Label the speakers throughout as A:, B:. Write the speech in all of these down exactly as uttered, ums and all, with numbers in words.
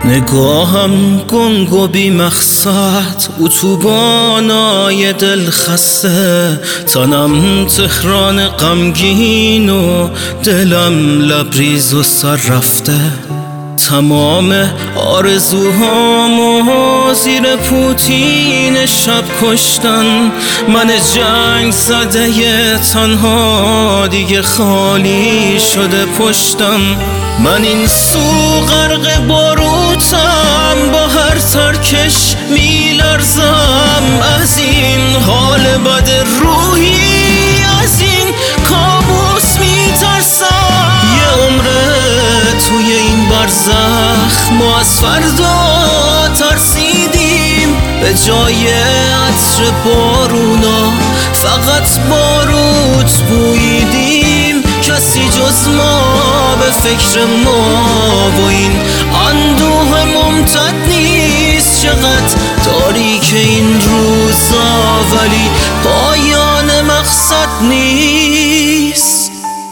A: نگاهم گنگ و بی مقصد، اتوبانای دل خسته، تنم تهران غمگین و دلم لبریز و سر رفته. تمام آرزوهامو زیر پوتین شب کشتن، من جنگ زده تنها دیگه خالی شده پشتم. من این سو غرق باروتم، با هر ترکش میلرزم، از این حال بد روحی، از این کابوس میترسم. یه عمره توی این برزخ ما از فردا ترسیدیم، به جای عطر بارونا فقط باروت بوییدیم. کسی جز ما به فکر ما و این اندوه ممتد نیست. چقدر تاریک این روزا ولی پایان مقصد نیست.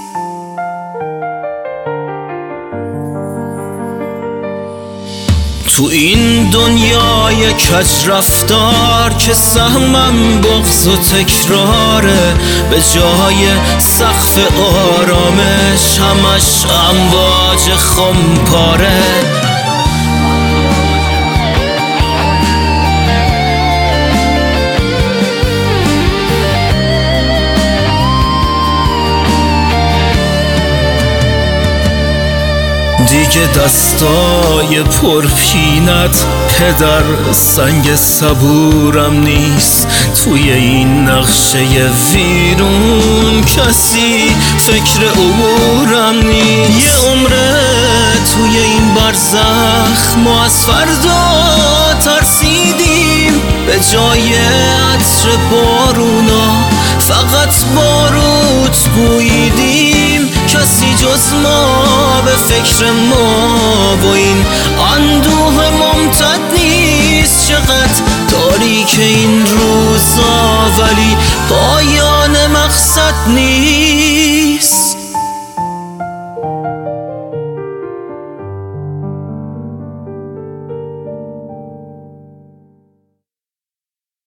A: تو این دنیای کج رفتار که سهمم بغض و تکراره، به جای سقف آرامش همش امواج خمپاره. دیگه دستای پرپینت پدر سنگ صبورم نیست. توی این نقشه ویرون کسی فکر عبورم نیست. یه عمره توی این برزخ ما از فردا ترسیدیم، به جای عطر بارونا فقط باروت بوییدیم. کسی جز ما به فکر ما و این اندوه ممتد نیست. چقدر تاریک این روزا ولی پایان مقصد نیست.